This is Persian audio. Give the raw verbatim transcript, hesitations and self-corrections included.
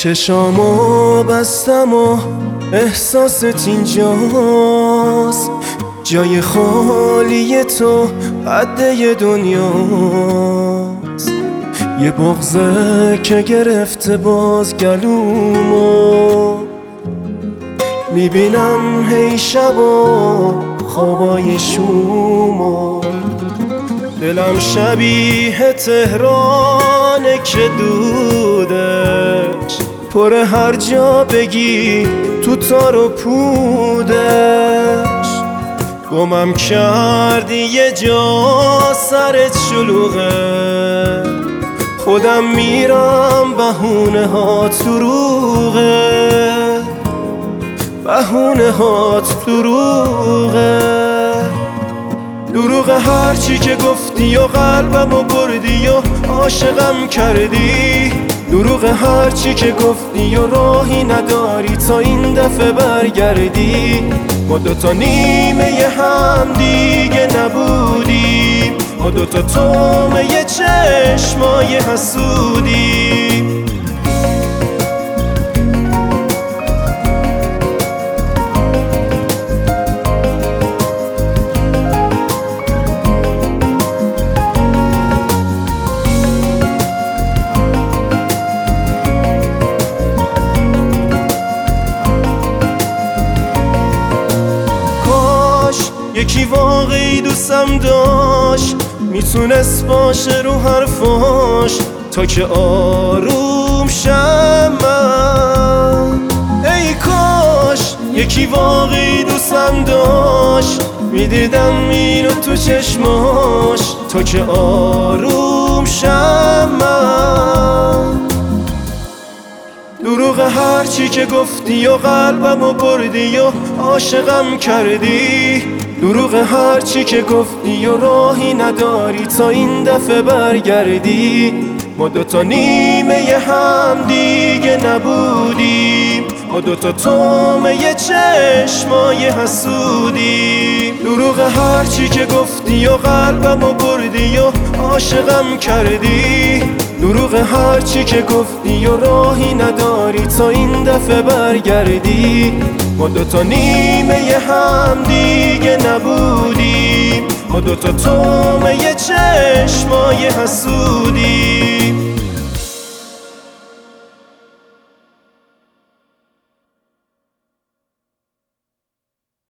چشامو بستم و احساست اینجاست، جای خالی تو قده دنیاست. یه بغضه که گرفته باز گلومو، میبینم هی شبا خوابای شومو. دلم شبیه تهرانه که دودش پر هر جا بگی تو تار و پودش. گمم کردی یه جا سرت شلوغه، خودم میرم بهونه ها دروغه، بهونه هات دروغه. دروغ هرچی که گفتی و قلبمو بردی و عاشقم کردی. دروغ هرچی که گفتی و راهی نداری تا این دفعه برگردی. ما دوتا نیمه هم دیگه نبودیم، ما دوتا تومه چشمای حسودیم. یکی واقعی دوستم داشت، میتونست باشه رو حرفاش تا که آروم شم من. ای کاش یکی واقعی دوستم داشت، میدیدم اینو تو چشماش تا که آروم شم من. دروغ هرچی که گفتی و قلبمو بردی و عاشقم کردی. دروغ هرچی که گفتی و راهی نداری تا این دفعه برگردی. ما دوتا نیمه هم دیگه نبودیم، ما دوتا تومه چشمای حسودیم. دروغ هرچی که گفتی و قلبمو بردی و عاشقم کردی. دروغ هرچی که گفتی و راهی نداری تا این دفعه برگردی. ما دوتا نیمه هم دیگه نبودیم، ما دوتا تومه چشمای حسودیم.